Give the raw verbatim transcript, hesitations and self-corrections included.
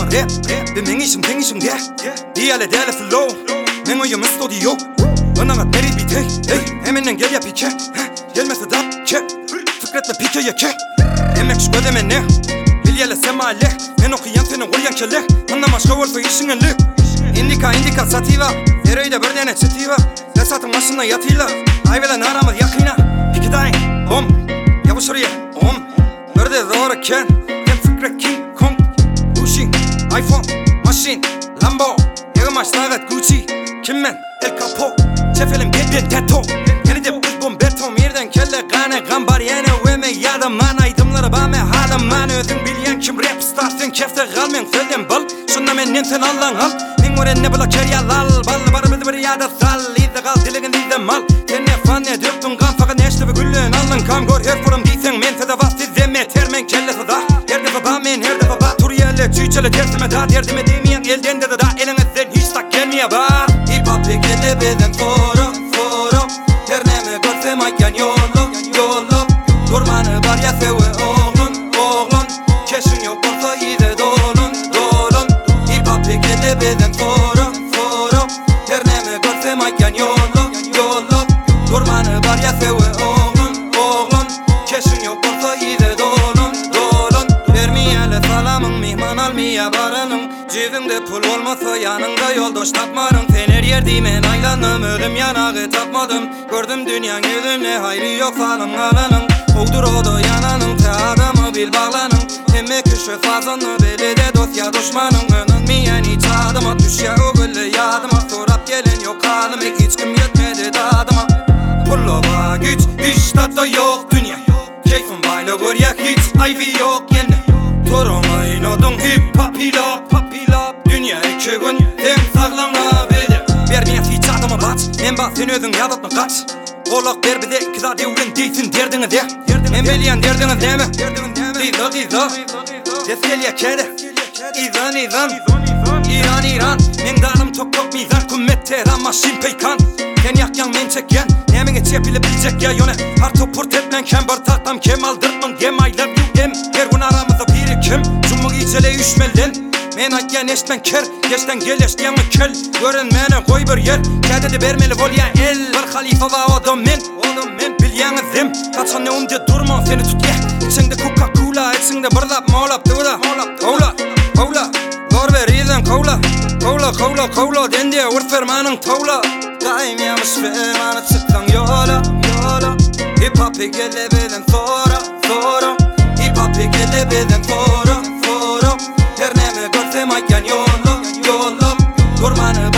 rap ve men işim ten işim de Diyale dele flow men oyum studio Bana beri bir tek Hemenden gel ya pike Gelmezse da ke Fikretle pike ya ke Emek şu ödeme ne Bilyele semale Men okuyan seni koyan kelle Anlam aşka olsa işin elli Indika indika sativa Eroyda bir tane çetiva Vesatın başında yatıyla Ayvelen aramız yakına İki daim Bom Yavuş oraya Om Bir de doğru ken Ken fikre King Kong Pushing iPhone Machine Lambo Yağım aşlagat Gucci Kimmen El Capo Çefelim ben teto Yeni de bir bom beton Yerden kelle gane gambar yene Ve me yada man aydımları ba me hadam man Özün bilyen kim rap star sen kefte gal men sölden bal Şunna men nemsen allan al Men oren ne bula kerya lal Bal barımızı bir yada sal İzde gal diligin izde mal Tenne fan ne döktün kan fakat neşte ve güllün allan kam gör her forum diysen men tede vas siz zemme termen kelle sada Her defa ba men her defa ba Tur yerle tüyçele tersime da Derdime demeyen elden de da Elinizden hiç tak gelmeye ba Hip hop pekele beden forum forum Terneme görsem ayken yolu yolu Durmanı var ya sewe oğlun oğlun Keşin yok olsa iyi de dolun dolun Hip hop pekele beden forum forum Terneme görsem ayken yolu yolu Durmanı var ya sewe oğlun oğlun Keşin yok olsa iyi de dolun dolun Vermeyele salamın mihman almaya baranın Cebimde pul olmasa yanında yoldaş tapmarım Sen her yerdeymen aylanım ölüm yanağı tapmadım Gördüm dünyanın yüzüne hayrı yok salım alanın Oldur o da yananın te adamı bil bağlanın Emme küşe fazanı belede dosya düşmanın Önünmeyen hiç adıma düş ya o gülle yadıma Sorap gelen yok halim ek hiç kim yetmedi dadıma Pullova güç hiç tatta yok dünya Keyfim bayla gör yak hiç ayvi yok yine Torum oynadın hip hop hop hop Dünya iki gün sen sağlamla bildi Vermeyet hiç adıma bat Men bak sen özün yadatma kaç Olak ver bize iki zat evren deysin derdini de Men belyen derdini de mi? Gıyda gıyda Ses gel ya kere İzan izan İran İran Men dağınım tok tok mizan Kummette ramma şimpeykan Sen yakyan men çekyen Nemine çepili bilecek ya yöne Harto port etmen kem bar tahtam kem aldırtman Gem I love you em Her gün aramızda biri kim Cumhur iyicele üşmelden Men akyan eştmen ker Geçten gel eştyen mi kel Görünmene koy bir yer Kededi vermeli vol ya el Bir halife va odam men Odam men bilyeniz dem Kaçan ne umde durma seni tut ye İçinde Coca Cola İçinde bırlap mağlap dıvıda Kovla Kovla Gor ver izen kovla Kovla kovla kovla Dende urt fermanın tavla Daim yamış fermanı çıktan yola Yola Hip hop gele beden sonra Sonra Hip hop gele beden sonra Sonra Terneme görsem ayken yolu yolu Durmanı